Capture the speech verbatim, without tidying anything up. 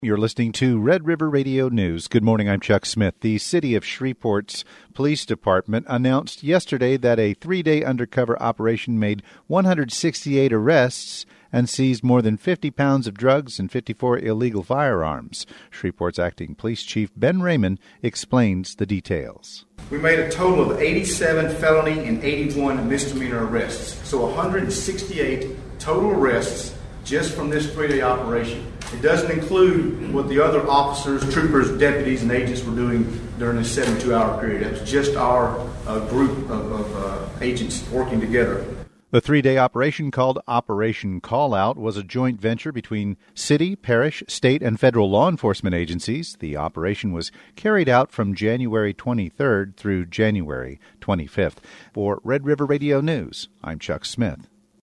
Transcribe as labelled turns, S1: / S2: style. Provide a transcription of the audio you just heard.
S1: You're listening to Red River Radio News. Good morning, I'm Chuck Smith. The City of Shreveport's Police Department announced yesterday that a three-day undercover operation made one hundred sixty-eight arrests and seized more than fifty pounds of drugs and fifty-four illegal firearms. Shreveport's acting police chief, Ben Raymond, explains the details.
S2: We made a total of eighty-seven felony and eighty-one misdemeanor arrests, so one hundred sixty-eight total arrests just from this three-day operation. It doesn't include what the other officers, troopers, deputies, and agents were doing during this seventy-two hour period. That's just our uh, group of, of uh, agents working together.
S1: The three-day operation, called Operation Callout, was a joint venture between city, parish, state, and federal law enforcement agencies. The operation was carried out from January twenty-third through January twenty-fifth. For Red River Radio News, I'm Chuck Smith.